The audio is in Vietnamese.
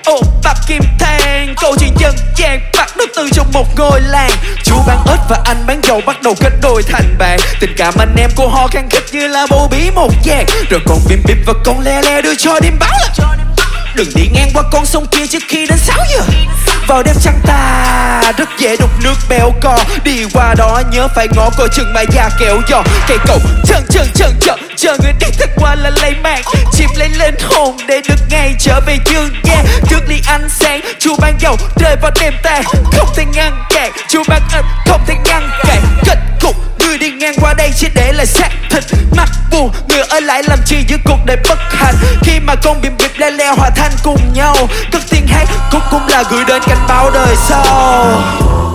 ôm bắp kim thang. Câu chuyện dân gian bắt đầu từ trong một ngôi làng. Chú bán ếch và anh bán dầu bắt đầu kết đôi thành bạn. Tình cảm anh em của họ khăng khít như là bầu bí một dàn. Rồi con bim bim và con le le đưa cho đêm báo là đừng đi ngang qua con sông kia trước khi đến 6 giờ. Vào đêm trăng tà rất dễ đục nước bèo cò. Đi qua đó nhớ phải ngó coi chừng mà già kẹo giò. Cây cầu chân chờ người đi thật qua là lấy mạng. Chìm lấy linh hồn để được ngày trở về dương gian. Trước ly ánh sáng chú bán dầu rơi vào đêm tàn. Không thể ngăn cản chú bán ếch không thể ngăn cản. Kết cục người đi ngang qua đây chỉ để lại xác thịt. Mắt buồn người ở lại làm chi giữa cuộc đời bất hạnh. Khi mà con bìm bịp le leo hòa thanh cùng nhau. Cất tiếng hát cũng là gửi đến cảnh báo đời sau.